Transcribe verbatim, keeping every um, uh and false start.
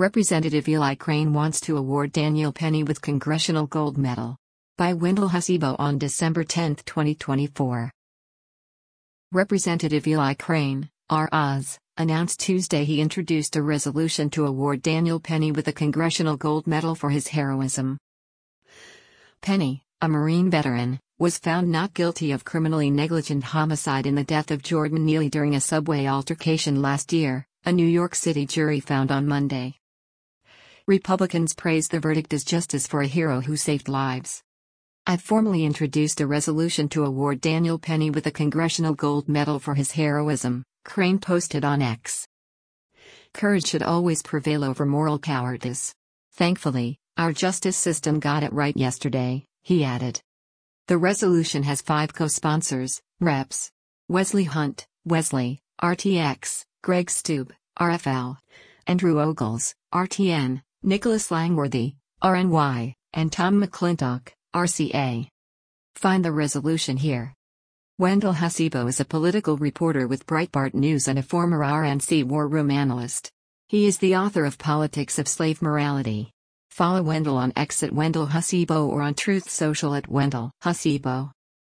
Representative Eli Crane wants to award Daniel Penny with Congressional Gold Medal. By Wendell Hasibo on December tenth, twenty twenty-four. Representative Eli Crane, R. Oz, announced Tuesday he introduced a resolution to award Daniel Penny with a Congressional Gold Medal for his heroism. Penny, a Marine veteran, was found not guilty of criminally negligent homicide in the death of Jordan Neely during a subway altercation last year, a New York City jury found on Monday. Republicans praised the verdict as justice for a hero who saved lives. I formally introduced a resolution to award Daniel Penny with a Congressional Gold Medal for his heroism, Crane posted on X. Courage should always prevail over moral cowardice. Thankfully, our justice system got it right yesterday, he added. The resolution has five co-sponsors: Reps Wesley Hunt, Wesley, R T X, Greg Stube, R F L, Andrew Ogles, R T N, Nicholas Langworthy, R N Y, and Tom McClintock, R C A. Find the resolution here. Wendell Hasibo is a political reporter with Breitbart News and a former R N C war room analyst. He is the author of Politics of Slave Morality. Follow Wendell on X at Wendell Hasibo or on Truth Social at Wendell Hasibo.